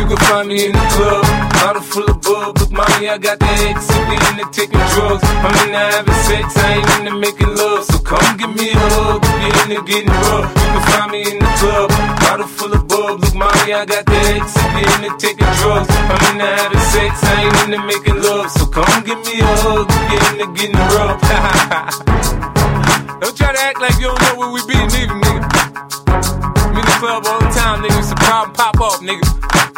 can find me in the club, bottle full of bub. Look, mommy, I got the X, we into taking drugs. I'm into having sex, I ain't into making love. So come give me a hug, if you're into getting rough. You can find me in the club, bottle full of bub. Look, mommy, I got the X, we into taking drugs. I'm into having sex, I ain't into making love. So come give me a hug, if you're into getting rough. Don't try to act like you don't know where we be, nigga. I'm in the club all the time, nigga. It's a problem, pop off, nigga.